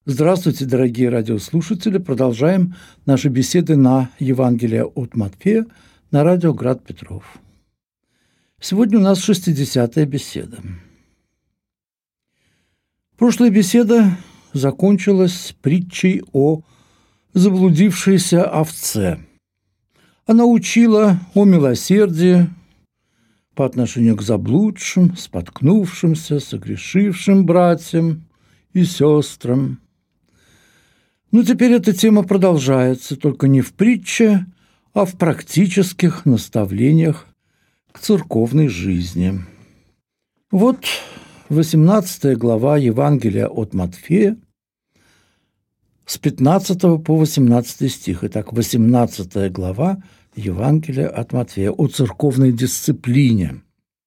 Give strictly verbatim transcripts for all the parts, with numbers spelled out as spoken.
Здравствуйте, дорогие радиослушатели! Продолжаем наши беседы на Евангелие от Матфея на радио Град Петров. Сегодня у нас шестидесятая беседа. Прошлая беседа закончилась притчей о заблудившейся овце. Она учила о милосердии по отношению к заблудшим, споткнувшимся, согрешившим братьям и сестрам. Но теперь эта тема продолжается, только не в притче, а в практических наставлениях к церковной жизни. Вот восемнадцатая глава Евангелия от Матфея с пятнадцатого по восемнадцатый стих. Итак, восемнадцатая глава Евангелия от Матфея о церковной дисциплине.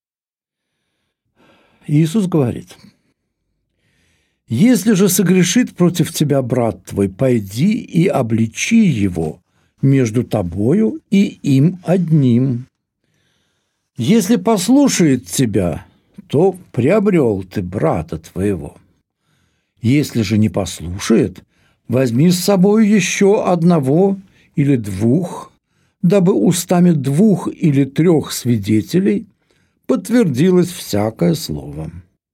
Иисус говорит: «Если же согрешит против тебя брат твой, пойди и обличи его между тобою и им одним. Если послушает тебя, то приобрел ты брата твоего. Если же не послушает, возьми с собой еще одного или двух, дабы устами двух или трех свидетелей подтвердилось всякое слово.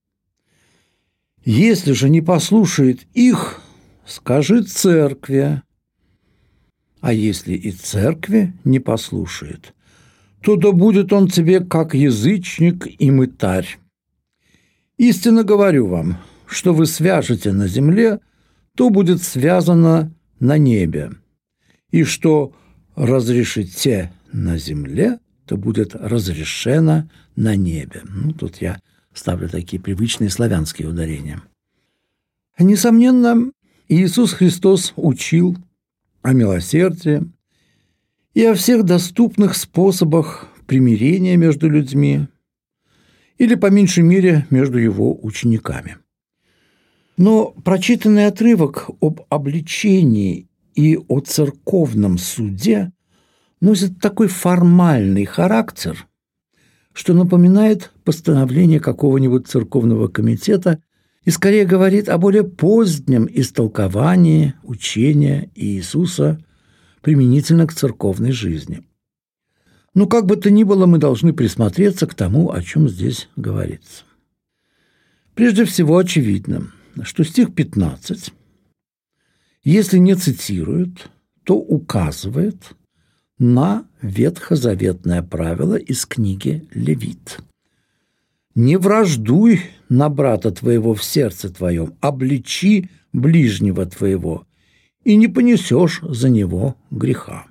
Если же не послушает их, скажи церкви, а если и церкви не послушает, то да будет он тебе как язычник и мытарь. Истинно говорю вам, что вы свяжете на земле, то будет связано на небе, и что разрешите на земле, то будет разрешено на небе». Ну, тут я ставлю такие привычные славянские ударения. Несомненно, Иисус Христос учил о милосердии и о всех доступных способах примирения между людьми или, по меньшей мере, между его учениками. Но прочитанный отрывок об обличении и о церковном суде носит такой формальный характер, что напоминает постановление какого-нибудь церковного комитета и скорее говорит о более позднем истолковании учения Иисуса применительно к церковной жизни. Ну, как бы то ни было, мы должны присмотреться к тому, о чем здесь говорится. Прежде всего, очевидно, что стих пятнадцать, если не цитирует, то указывает на ветхозаветное правило из книги Левит. «Не враждуй на брата твоего в сердце твоем, обличи ближнего твоего, и не понесешь за него греха».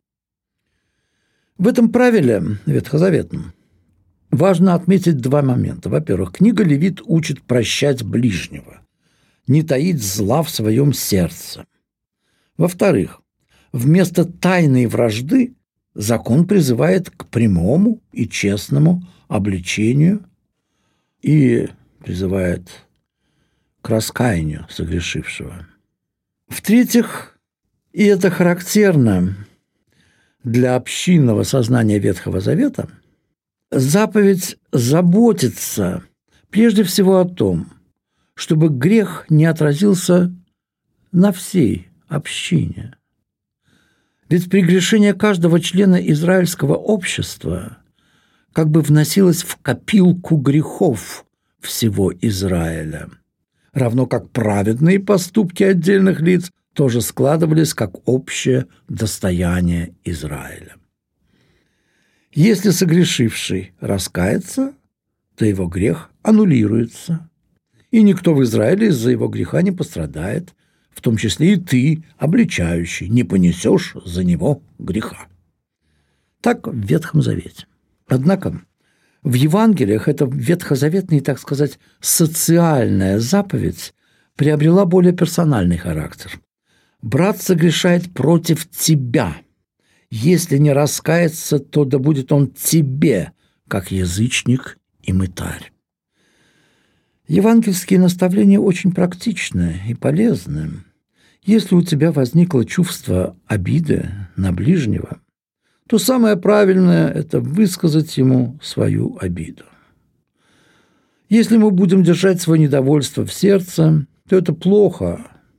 В этом правиле ветхозаветном важно отметить два момента. Во-первых, книга Левит учит прощать ближнего, не таить зла в своем сердце. Во-вторых, вместо тайной вражды закон призывает к прямому и честному обличению и призывает к раскаянию согрешившего. В-третьих, и это характерно для общинного сознания Ветхого Завета, заповедь заботиться прежде всего о том, чтобы грех не отразился на всей общине. Ведь прегрешение каждого члена израильского общества как бы вносилось в копилку грехов всего Израиля, равно как праведные поступки отдельных лиц тоже складывались как общее достояние Израиля. Если согрешивший раскается, то его грех аннулируется, и никто в Израиле из-за его греха не пострадает, в том числе и ты, обличающий, не понесешь за него греха. Так в Ветхом Завете. Однако в Евангелиях эта ветхозаветная, так сказать, социальная заповедь приобрела более персональный характер. «Брат согрешает против тебя. Если не раскается, то да будет он тебе, как язычник и мытарь». Евангельские наставления очень практичны и полезны. Если у тебя возникло чувство обиды на ближнего, то самое правильное – это высказать ему свою обиду. Если мы будем держать свое недовольство в сердце, то это плохо,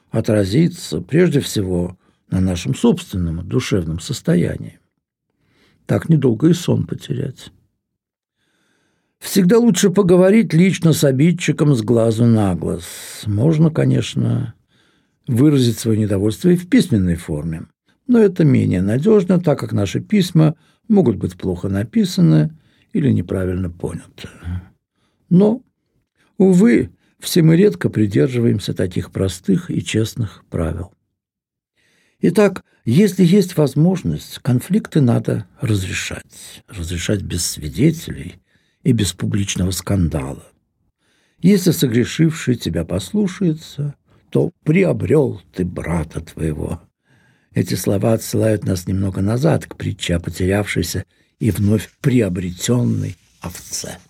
отразится прежде всего на нашем собственном душевном состоянии. Так недолго и сон потерять. Всегда лучше поговорить лично с обидчиком с глазу на глаз. Можно, конечно, выразить свое недовольство и в письменной форме, но это менее надежно, так как наши письма могут быть плохо написаны или неправильно поняты. Но, увы, все мы редко придерживаемся таких простых и честных правил. Итак, если есть возможность, конфликты надо разрешать. Разрешать без свидетелей и без публичного скандала. Если согрешивший тебя послушается, то приобрел ты брата твоего. Эти слова отсылают нас немного назад к притче о потерявшейся и вновь приобретенной овце.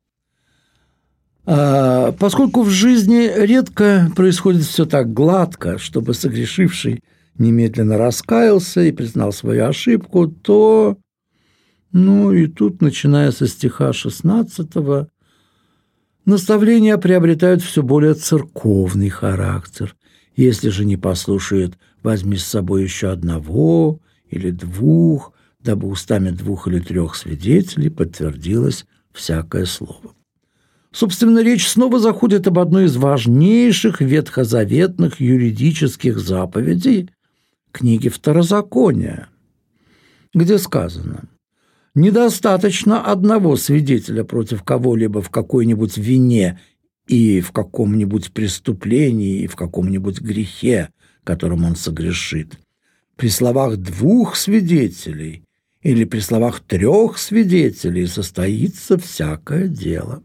А поскольку в жизни редко происходит все так гладко, чтобы согрешивший немедленно раскаялся и признал свою ошибку, то, ну и тут, начиная со стиха шестнадцатого, наставления приобретают все более церковный характер. Если же не послушает, возьми с собой еще одного или двух, дабы устами двух или трех свидетелей подтвердилось всякое слово. Собственно, речь снова заходит об одной из важнейших ветхозаветных юридических заповедей книги Второзакония, где сказано: «Недостаточно одного свидетеля против кого-либо в какой-нибудь вине и в каком-нибудь преступлении и в каком-нибудь грехе, которым он согрешит. При словах двух свидетелей или при словах трех свидетелей состоится всякое дело».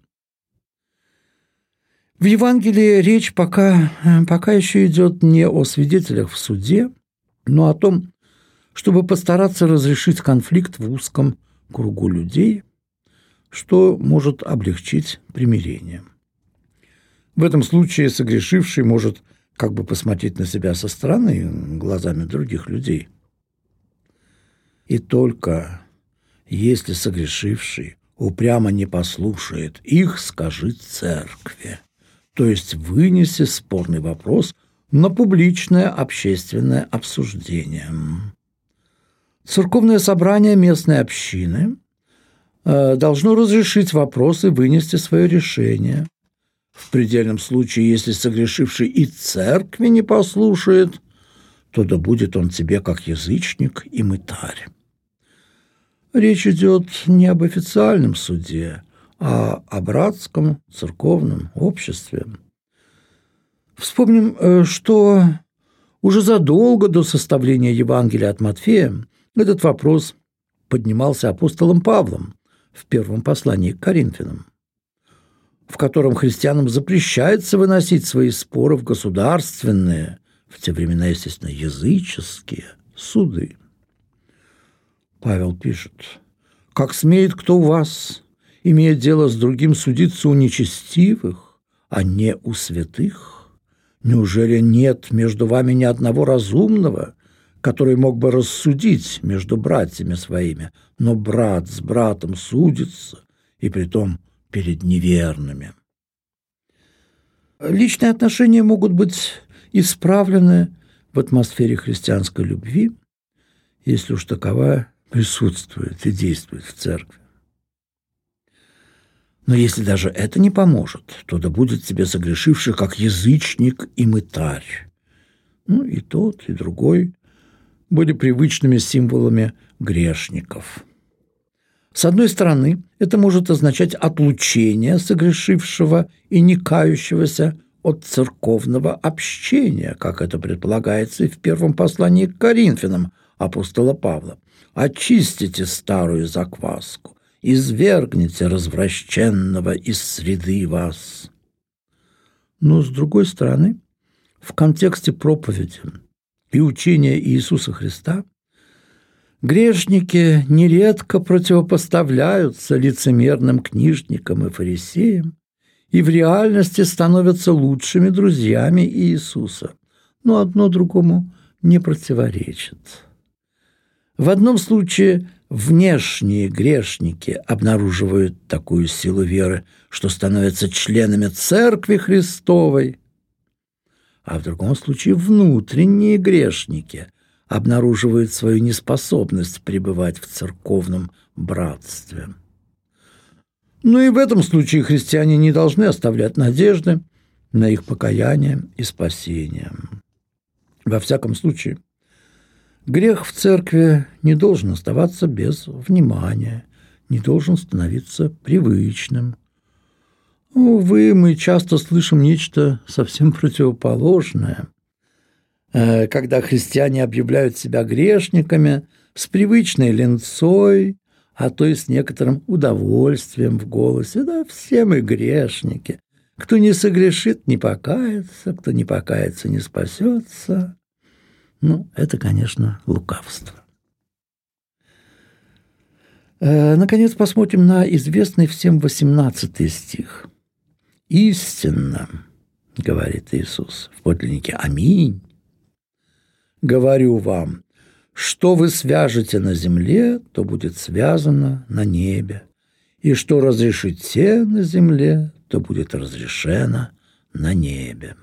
В Евангелии речь пока, пока еще идет не о свидетелях в суде, но о том, чтобы постараться разрешить конфликт в узком кругу людей, что может облегчить примирение. В этом случае согрешивший может как бы посмотреть на себя со стороны, глазами других людей. И только если согрешивший упрямо не послушает их, скажи церкви, то есть вынеси спорный вопрос на публичное общественное обсуждение. Церковное собрание местной общины должно разрешить вопрос и вынести свое решение. В предельном случае, если согрешивший и церкви не послушает, то да будет он тебе как язычник и мытарь. Речь идет не об официальном суде, а о братском церковном обществе. Вспомним, что уже задолго до составления Евангелия от Матфея этот вопрос поднимался апостолом Павлом в первом послании к Коринфянам, в котором христианам запрещается выносить свои споры в государственные, в те времена, естественно, языческие суды. Павел пишет: «Как смеет кто у вас, имея дело с другим, судиться у нечестивых, а не у святых? Неужели нет между вами ни одного разумного, который мог бы рассудить между братьями своими, но брат с братом судится, и притом перед неверными?» Личные отношения могут быть исправлены в атмосфере христианской любви, если уж таковая присутствует и действует в церкви. Но если даже это не поможет, то да будет тебе согрешивший как язычник и мытарь. Ну и тот, и другой были привычными символами грешников. С одной стороны, это может означать отлучение согрешившего и не кающегося от церковного общения, как это предполагается и в первом послании к Коринфянам апостола Павла. «Очистите старую закваску, извергните развращенного из среды вас». Но, с другой стороны, в контексте проповеди и учения Иисуса Христа грешники нередко противопоставляются лицемерным книжникам и фарисеям и в реальности становятся лучшими друзьями Иисуса, но одно другому не противоречит. В одном случае внешние грешники обнаруживают такую силу веры, что становятся членами Церкви Христовой, а в другом случае внутренние грешники обнаруживают свою неспособность пребывать в церковном братстве. Но и в этом случае христиане не должны оставлять надежды на их покаяние и спасение. Во всяком случае, грех в церкви не должен оставаться без внимания, не должен становиться привычным. Увы, мы часто слышим нечто совсем противоположное. Когда христиане объявляют себя грешниками с привычной ленцой, а то и с некоторым удовольствием в голосе. Да, все мы грешники. Кто не согрешит, не покается, кто не покается, не спасется. Ну, это, конечно, лукавство. Наконец, посмотрим на известный всем восемнадцатый стих. «Истинно, — говорит Иисус в подлиннике, — аминь, говорю вам, что вы свяжете на земле, то будет связано на небе, и что разрешите на земле, то будет разрешено на небе».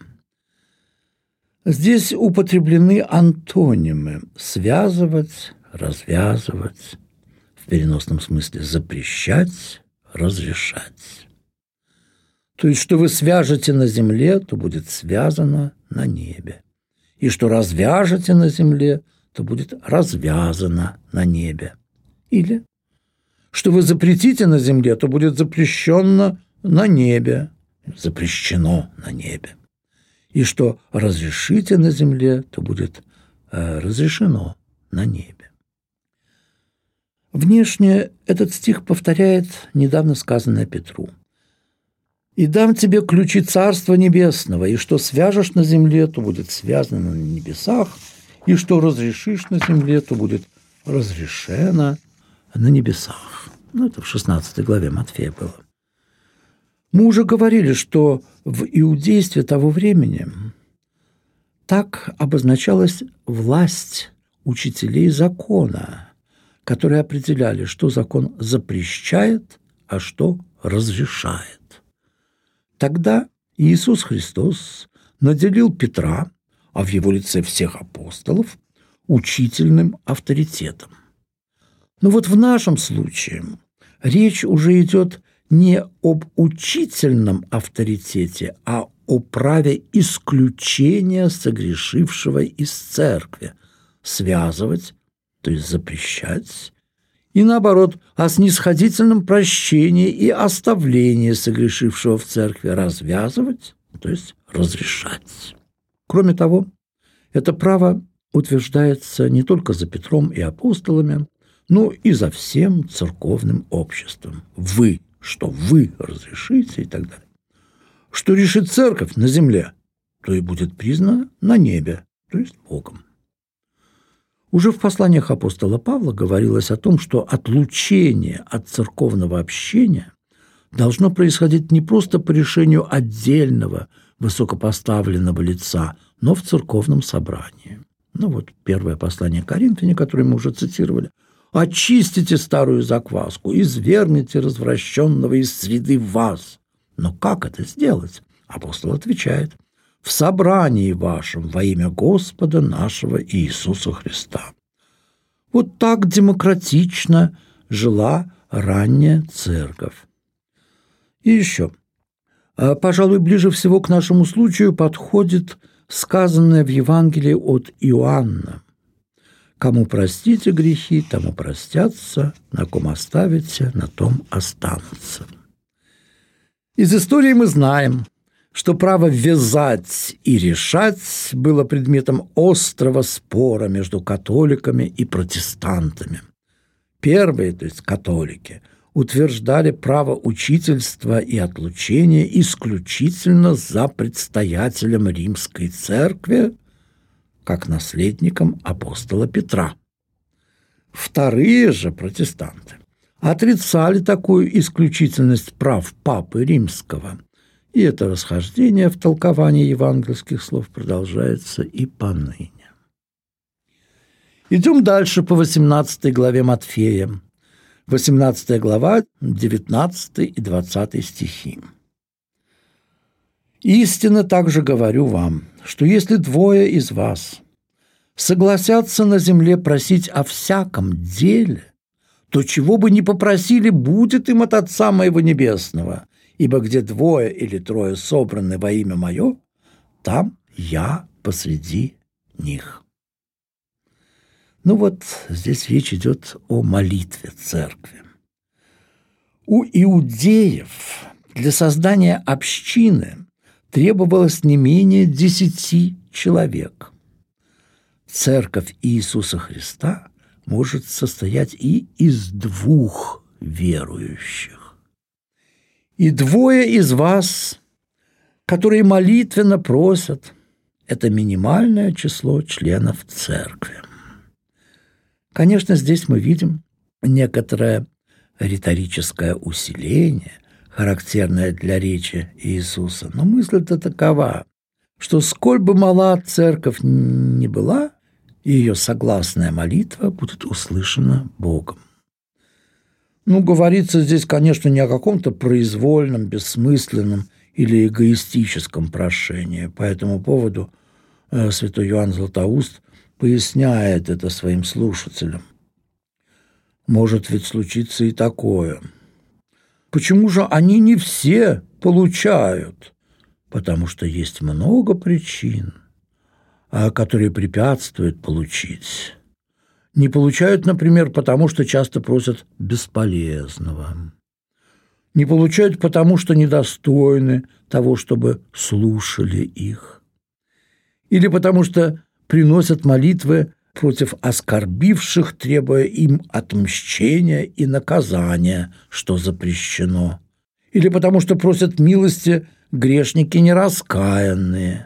Здесь употреблены антонимы «связывать», «развязывать», в переносном смысле «запрещать», «разрешать». То есть, что вы свяжете на земле, то будет связано на небе. И что развяжете на земле, то будет развязано на небе. Или что вы запретите на земле, то будет запрещено на небе, запрещено на небе. И что разрешите на земле, то будет э, разрешено на небе. Внешне этот стих повторяет недавно сказанное Петру. «И дам тебе ключи Царства Небесного, и что свяжешь на земле, то будет связано на небесах, и что разрешишь на земле, то будет разрешено на небесах». Ну, это в шестнадцатой главе Матфея было. Мы уже говорили, что в иудействе того времени так обозначалась власть учителей закона, которые определяли, что закон запрещает, а что разрешает. Тогда Иисус Христос наделил Петра, а в его лице всех апостолов, учительным авторитетом. Но вот в нашем случае речь уже идет не об учительном авторитете, а о праве исключения согрешившего из церкви, связывать, то есть запрещать, и, наоборот, о снисходительном прощении и оставлении согрешившего в церкви, развязывать, то есть разрешать. Кроме того, это право утверждается не только за Петром и апостолами, но и за всем церковным обществом. Вы, что вы разрешите и так далее. Что решит церковь на земле, то и будет признано на небе, то есть Богом. Уже в посланиях апостола Павла говорилось о том, что отлучение от церковного общения должно происходить не просто по решению отдельного высокопоставленного лица, но в церковном собрании. Ну вот первое послание Коринфяне, которое мы уже цитировали. «Очистите старую закваску, извергните развращенного из среды вас». Но как это сделать? Апостол отвечает: «В собрании вашем во имя Господа нашего Иисуса Христа». Вот так демократично жила ранняя церковь. И еще, пожалуй, ближе всего к нашему случаю подходит сказанное в Евангелии от Иоанна: «Кому простите грехи, тому простятся, на ком оставите, на том останутся». Из истории мы знаем, что право вязать и решать было предметом острого спора между католиками и протестантами. Первые, то есть католики, утверждали право учительства и отлучения исключительно за предстоятелем Римской Церкви, как наследником апостола Петра. Вторые же протестанты отрицали такую исключительность прав Папы Римского, и это расхождение в толковании евангельских слов продолжается и поныне. Идем дальше по восемнадцатой главе Матфея. восемнадцатая глава, девятнадцатый и двадцатый стихи. Истинно также говорю вам, что если двое из вас согласятся на земле просить о всяком деле, то чего бы ни попросили, будет им от Отца моего Небесного. Ибо где двое или трое собраны во имя Мое, там я посреди них». Ну вот здесь речь идет о молитве церкви. У иудеев для создания общины требовалось не менее десяти человек. Церковь Иисуса Христа может состоять и из двух верующих. И двое из вас, которые молитвенно просят, это минимальное число членов церкви. Конечно, здесь мы видим некоторое риторическое усиление, характерное для речи Иисуса. Но мысль-то такова, что сколь бы мала церковь ни была, ее согласная молитва будет услышана Богом. Ну, говорится здесь, конечно, не о каком-то произвольном, бессмысленном или эгоистическом прошении. По этому поводу э, святой Иоанн Златоуст поясняет это своим слушателям. Может ведь случиться и такое. Почему же они не все получают? Потому что есть много причин, которые препятствуют получить. Не получают, например, потому что часто просят бесполезного. Не получают потому, что недостойны того, чтобы слушали их. Или потому что приносят молитвы против оскорбивших, требуя им отмщения и наказания, что запрещено. Или потому что просят милости грешники нераскаянные.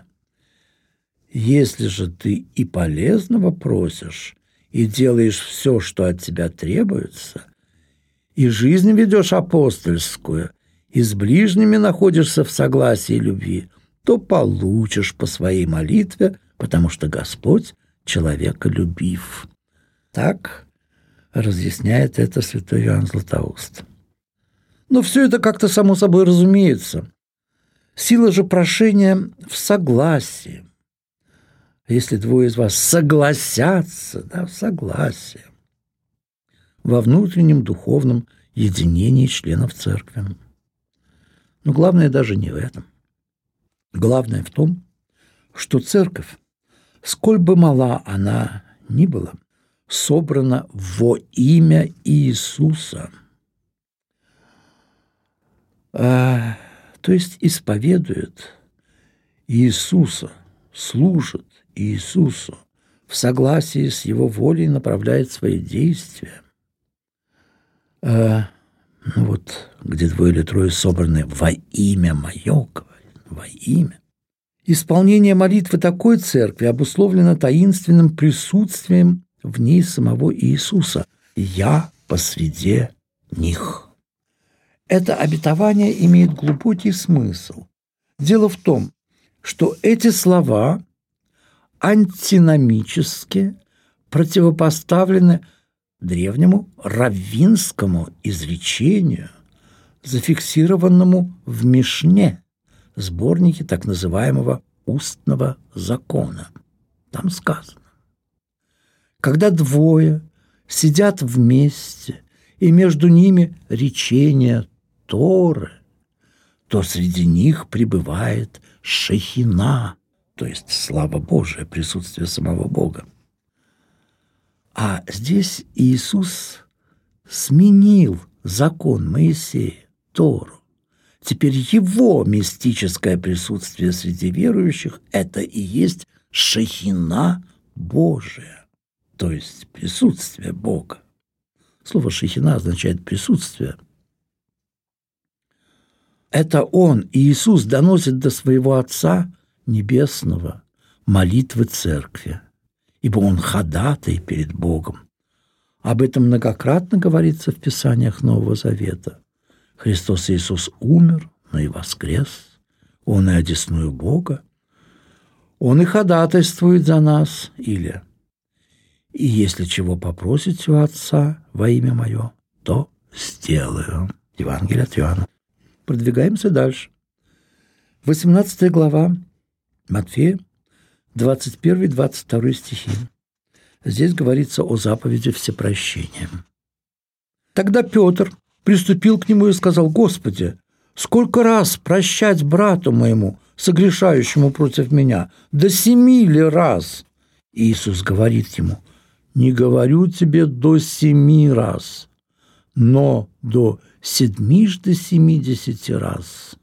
Если же ты и полезного просишь, и делаешь все, что от тебя требуется, и жизнь ведешь апостольскую, и с ближними находишься в согласии и любви, то получишь по своей молитве, потому что Господь человеколюбив. Так разъясняет это святой Иоанн Златоуст. Но все это как-то само собой разумеется. Сила же прошения в согласии. Если двое из вас согласятся, да, в согласии, во внутреннем духовном единении членов церкви. Но главное даже не в этом. Главное в том, что церковь, сколь бы мала она ни была, собрана во имя Иисуса, а, то есть исповедует Иисуса, служит Иисусу, в согласии с Его волей направляет свои действия. А, ну вот, где двое или трое собраны во имя Мое, говорит, во имя. Исполнение молитвы такой церкви обусловлено таинственным присутствием в ней самого Иисуса. «Я посреди них». Это обетование имеет глубокий смысл. Дело в том, что эти слова антиномически противопоставлены древнему раввинскому изречению, зафиксированному в Мишне, сборнике так называемого устного закона. Там сказано: когда двое сидят вместе, и между ними речение Торы, то среди них пребывает шехина, то есть слава Божия, присутствие самого Бога. А здесь Иисус сменил закон Моисея, Тору. Теперь его мистическое присутствие среди верующих – это и есть шехина Божия, то есть присутствие Бога. Слово «шехина» означает «присутствие». Это Он, Иисус, доносит до своего Отца Небесного молитвы Церкви, ибо Он ходатай перед Богом. Об этом многократно говорится в Писаниях Нового Завета. Христос Иисус умер, но и воскрес. Он и одесную Бога. Он и ходатайствует за нас, или «И если чего попросите у Отца во имя Мое, то сделаю». Евангелие от Иоанна. Продвигаемся дальше. восемнадцатая глава Матфея, двадцать первый двадцать второй стихи. Здесь говорится о заповеди всепрощения. Тогда Петр приступил к нему и сказал: «Господи, сколько раз прощать брату моему, согрешающему против меня? До семи ли раз?» Иисус говорит ему: «Не говорю тебе до семи раз, но до седьмижды семидесяти раз».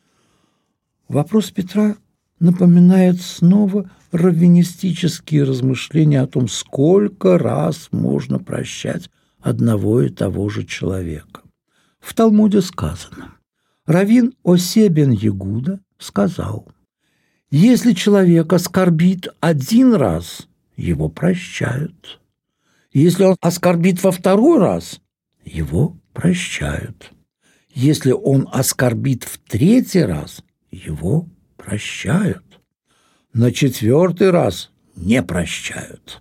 Вопрос Петра напоминает снова раввинистические размышления о том, сколько раз можно прощать одного и того же человека. В Талмуде сказано: раввин Осе бен Егуда сказал: если человек оскорбит один раз, его прощают. Если он оскорбит во второй раз, его прощают. Если он оскорбит в третий раз, его прощают. На четвертый раз не прощают.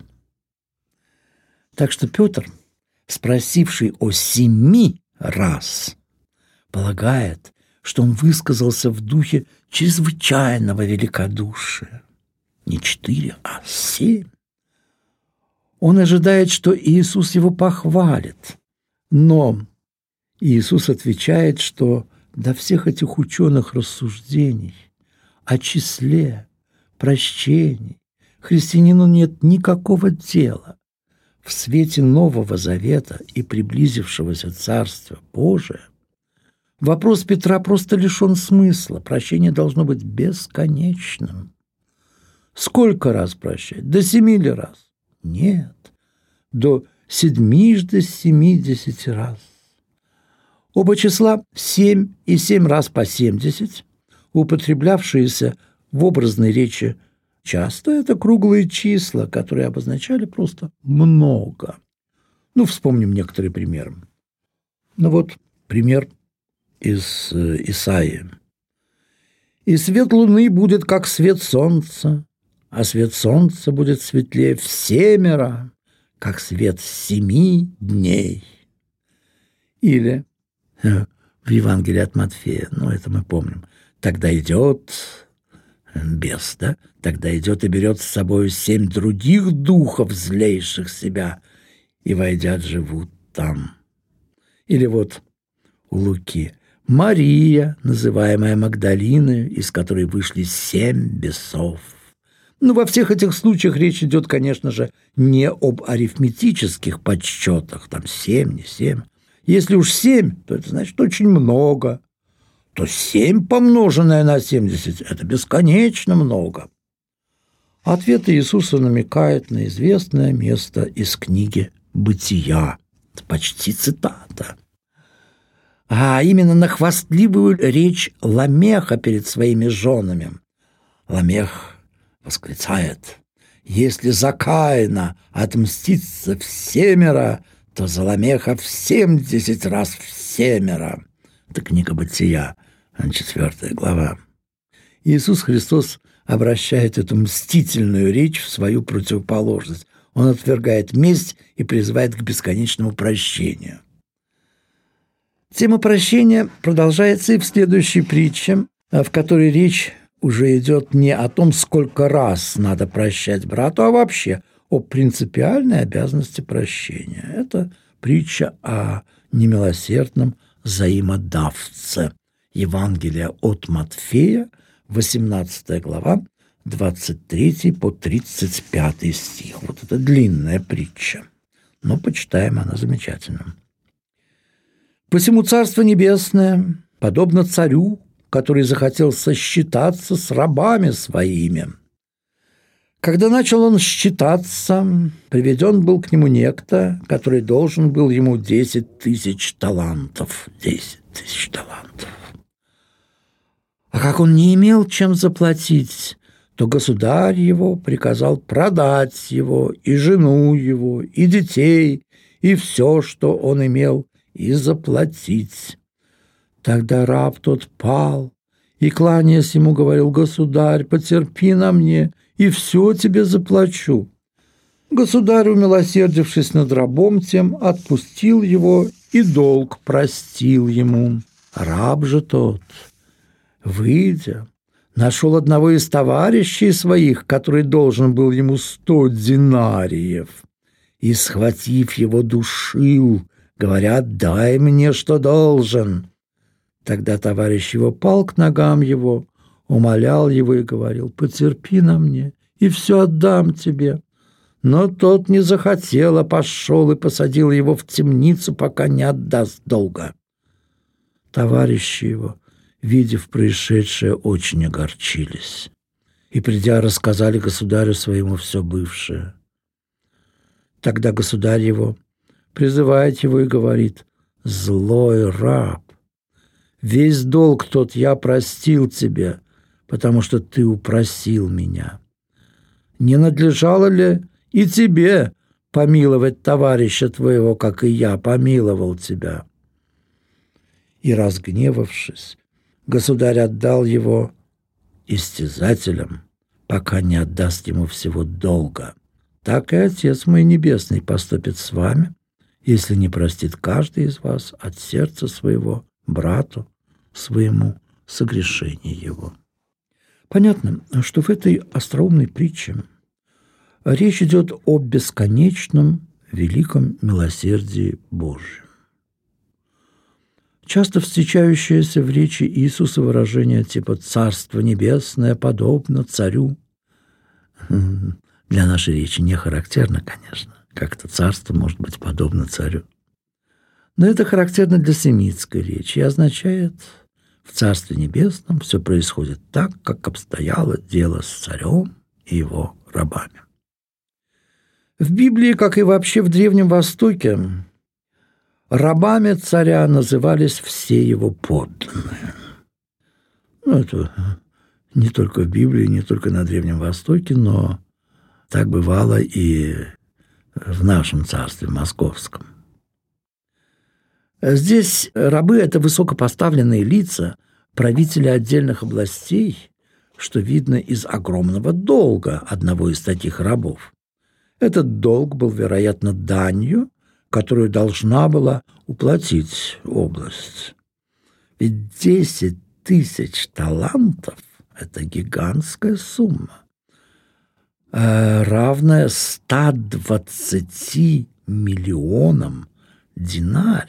Так что Петр, спросивший о семи раз, полагает, что он высказался в духе чрезвычайного великодушия. Не четыре, а семь. Он ожидает, что Иисус его похвалит. Но Иисус отвечает, что до всех этих ученых рассуждений о числе, прощении христианину нет никакого дела. В свете Нового Завета и приблизившегося Царства Божия вопрос Петра просто лишен смысла. Прощение должно быть бесконечным. Сколько раз прощать? До семи ли раз? Нет, до седьмижды семидесяти раз. Оба числа семь и семь раз по семьдесят, употреблявшиеся в образной речи часто, это круглые числа, которые обозначали просто много. Ну, вспомним некоторые примеры. Ну вот пример из Исаии. «И свет луны будет, как свет солнца, а свет солнца будет светлее всемеро, как свет семи дней». Или в Евангелии от Матфея, ну, это мы помним, «Тогда идет бес, да? Тогда идет и берет с собой семь других духов, злейших себя, и, войдя, живут там». Или вот у Луки: «Мария, называемая Магдалиной, из которой вышли семь бесов». Ну, во всех этих случаях речь идет, конечно же, не об арифметических подсчетах, там семь, не семь. Если уж семь, то это значит очень много. То семь, помноженное на семьдесят, это бесконечно много. Ответ Иисуса намекает на известное место из книги «Бытия». Это почти цитата. А именно на хвастливую речь Ламеха перед своими женами. Ламех восклицает: «Если за Каина отмстится всемеро, то за Ламеха в семьдесят раз всемеро». Это книга «Бытия», четвертая глава. Иисус Христос обращает эту мстительную речь в свою противоположность. Он отвергает месть и призывает к бесконечному прощению. Тема прощения продолжается и в следующей притче, в которой речь уже идет не о том, сколько раз надо прощать брату, а вообще о принципиальной обязанности прощения. Это притча о немилосердном взаимодавце. Евангелие от Матфея, восемнадцатая глава, двадцать третий по тридцать пятый стих. Вот это длинная притча, но почитаем, она замечательна. «Посему Царство Небесное подобно царю, который захотел сосчитаться с рабами своими. Когда начал он считаться, приведен был к нему некто, который должен был ему десять тысяч талантов. Десять тысяч талантов. А как он не имел чем заплатить, то государь его приказал продать его, и жену его, и детей, и все, что он имел, и заплатить. Тогда раб тот пал, и, кланяясь ему, говорил: «Государь, потерпи на мне, и все тебе заплачу». Государь, умилосердившись над рабом тем, отпустил его и долг простил ему. Раб же тот, выйдя, нашел одного из товарищей своих, который должен был ему сто динариев, и, схватив его, душил, говоря: «Дай мне, что должен». Тогда товарищ его пал к ногам его, умолял его и говорил: «Потерпи на мне, и все отдам тебе». Но тот не захотел, а пошел и посадил его в темницу, пока не отдаст долга. Товарищи его, видев происшедшее, очень огорчились и, придя, рассказали государю своему все бывшее. Тогда государь его призывает его и говорит: «Злой раб, весь долг тот я простил тебе, потому что ты упросил меня. Не надлежало ли и тебе помиловать товарища твоего, как и я помиловал тебя?» И, разгневавшись, государь отдал его истязателям, пока не отдаст ему всего долга. Так и Отец мой Небесный поступит с вами, если не простит каждый из вас от сердца своего брату своему согрешение его. Понятно, что в этой остроумной притче речь идет о бесконечном великом милосердии Божьем. Часто встречающееся в речи Иисуса выражение типа «Царство небесное подобно царю» для нашей речи не характерно, конечно. Как-то царство может быть подобно царю. Но это характерно для семитской речи и означает: в Царстве Небесном все происходит так, как обстояло дело с царем и его рабами. В Библии, как и вообще в Древнем Востоке, рабами царя назывались все его подданные. Ну, это не только в Библии, не только на Древнем Востоке, но так бывало и в нашем царстве московском. Здесь рабы – это высокопоставленные лица, правители отдельных областей, что видно из огромного долга одного из таких рабов. Этот долг был, вероятно, данью, которую должна была уплатить область. Ведь десять тысяч талантов – это гигантская сумма, равная ста двадцати миллионам динариев.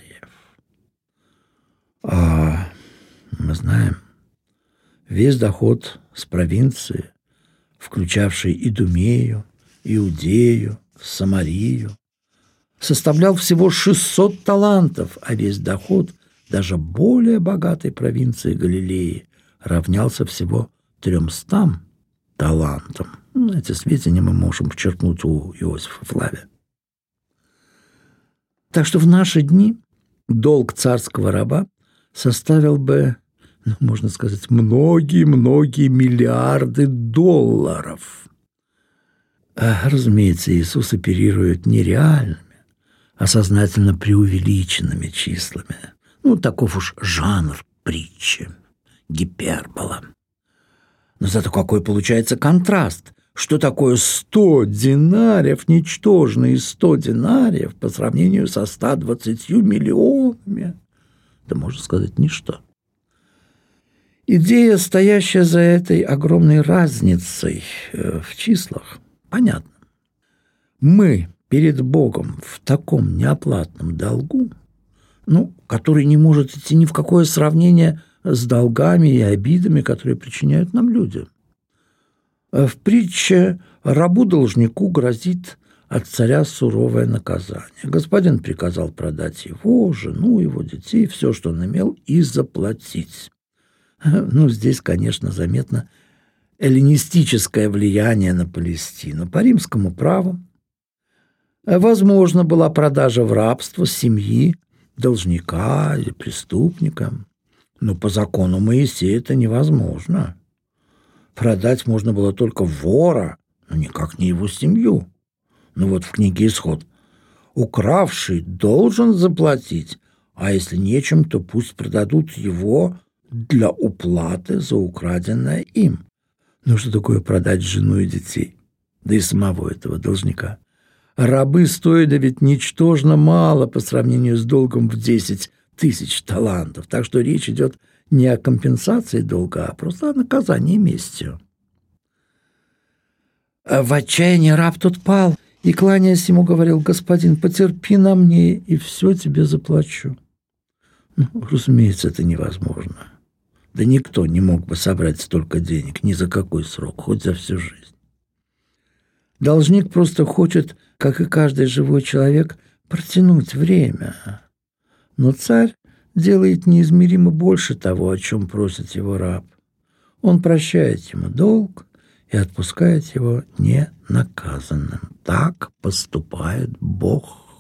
А мы знаем, весь доход с провинции, включавший Идумею, Иудею, Самарию, составлял всего шестьсот талантов, а весь доход даже более богатой провинции Галилеи равнялся всего тремстам талантам. Эти сведения мы можем почерпнуть у Иосифа Флавия. Так что в наши дни долг царского раба составил бы, ну, можно сказать, многие-многие миллиарды долларов. А, разумеется, Иисус оперирует не реальными, а сознательно преувеличенными числами. Ну, таков уж жанр притчи, гипербола. Но зато какой получается контраст. Что такое сто динариев, ничтожные сто динариев по сравнению со ста двадцатью миллионами? Да можно сказать, ничто. Идея, стоящая за этой огромной разницей в числах, понятна. Мы перед Богом в таком неоплатном долгу, ну, который не может идти ни в какое сравнение с долгами и обидами, которые причиняют нам люди. В притче рабу-должнику грозит от царя суровое наказание. Господин приказал продать его, жену, его детей, все, что он имел, и заплатить. Ну, здесь, конечно, заметно эллинистическое влияние на Палестину. По римскому праву возможно была продажа в рабство семьи должника или преступника, но по закону Моисея это невозможно. Продать можно было только вора, но никак не его семью. Ну вот в книге «Исход» укравший должен заплатить, а если нечем, то пусть продадут его для уплаты за украденное им. Ну что такое продать жену и детей? Да и самого этого должника. Рабы стоили ведь ничтожно мало по сравнению с долгом в десять тысяч талантов, так что речь идет не о компенсации долга, а просто о наказании местью. В отчаянии раб тот пал и, кланяясь ему, говорил: «Господин, потерпи на мне, и все тебе заплачу». Ну, разумеется, это невозможно. Да никто не мог бы собрать столько денег ни за какой срок, хоть за всю жизнь. Должник просто хочет, как и каждый живой человек, протянуть время. Но царь делает неизмеримо больше того, о чем просит его раб. Он прощает ему долг и отпускает его ненаказанным. Так поступает Бог.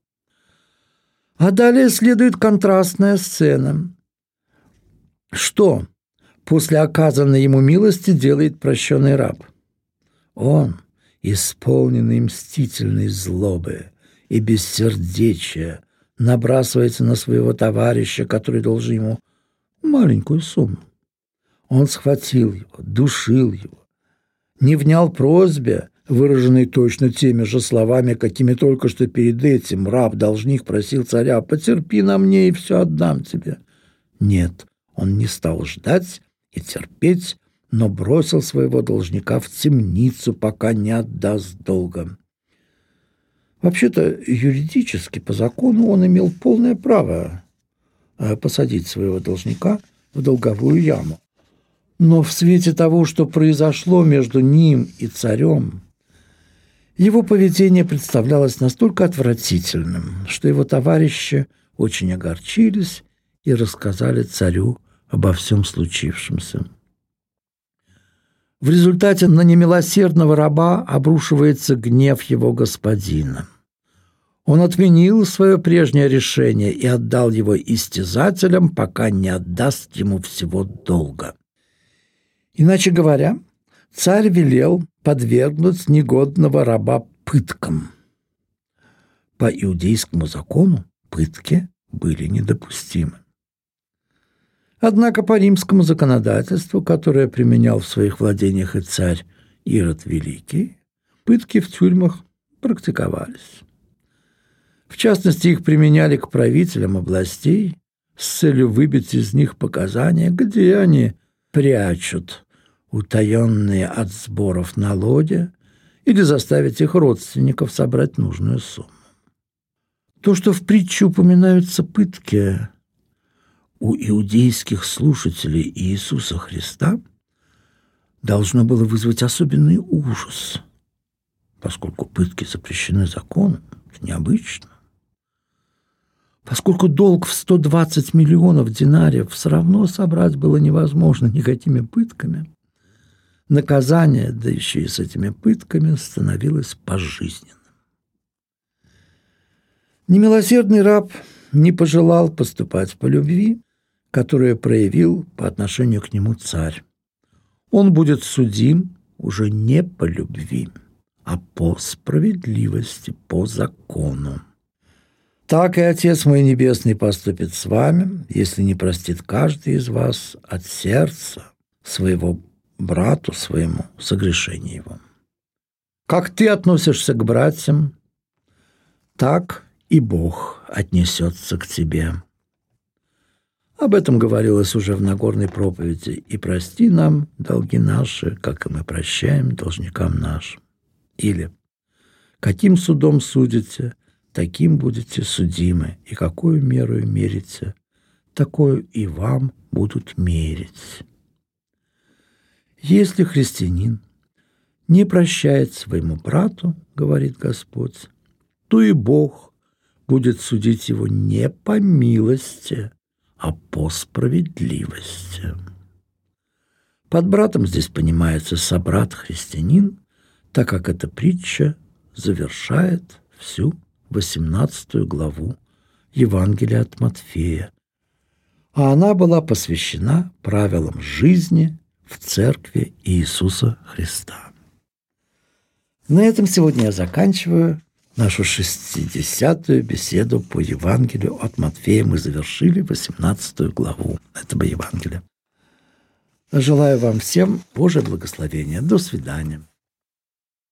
А далее следует контрастная сцена. Что после оказанной ему милости делает прощенный раб? Он, исполненный мстительной злобы и бессердечия, набрасывается на своего товарища, который должен ему маленькую сумму. Он схватил его, душил его, не внял просьбе, выраженной точно теми же словами, какими только что перед этим раб-должник просил царя: «Потерпи на мне, и все отдам тебе». Нет, он не стал ждать и терпеть, но бросил своего должника в темницу, пока не отдаст долга. Вообще-то, юридически, по закону, он имел полное право посадить своего должника в долговую яму. Но в свете того, что произошло между ним и царем, его поведение представлялось настолько отвратительным, что его товарищи очень огорчились и рассказали царю обо всем случившемся. В результате на немилосердного раба обрушивается гнев его господина. Он отменил свое прежнее решение и отдал его истязателям, пока не отдаст ему всего долга. Иначе говоря, царь велел подвергнуть негодного раба пыткам. По иудейскому закону пытки были недопустимы. Однако по римскому законодательству, которое применял в своих владениях и царь Ирод Великий, пытки в тюрьмах практиковались. В частности, их применяли к правителям областей с целью выбить из них показания, где они прячут утаенные от сборов налоги, или заставить их родственников собрать нужную сумму. То, что в притче упоминаются пытки, у иудейских слушателей Иисуса Христа должно было вызвать особенный ужас, поскольку пытки запрещены законом, это необычно. Поскольку долг в сто двадцать миллионов динариев все равно собрать было невозможно никакими пытками, наказание, да еще и с этими пытками, становилось пожизненным. Немилосердный раб не пожелал поступать по любви, которую проявил по отношению к нему царь. Он будет судим уже не по любви, а по справедливости, по закону. Так и Отец мой Небесный поступит с вами, если не простит каждый из вас от сердца своего брату своему согрешение его. Как ты относишься к братьям, так и Бог отнесется к тебе. Об этом говорилось уже в Нагорной проповеди. «И прости нам долги наши, как и мы прощаем должникам нашим». Или «Каким судом судите, таким будете судимы, и какую меру мерите, такую и вам будут мерить». Если христианин не прощает своему брату, говорит Господь, то и Бог будет судить его не по милости, а по справедливости. Под братом здесь понимается собрат-христианин, так как эта притча завершает всю восемнадцатую главу Евангелия от Матфея, а она была посвящена правилам жизни в Церкви Иисуса Христа. На этом сегодня я заканчиваю нашу шестидесятую беседу по Евангелию от Матфея. Мы завершили восемнадцатую главу этого Евангелия. Желаю вам всем Божьего благословения. До свидания.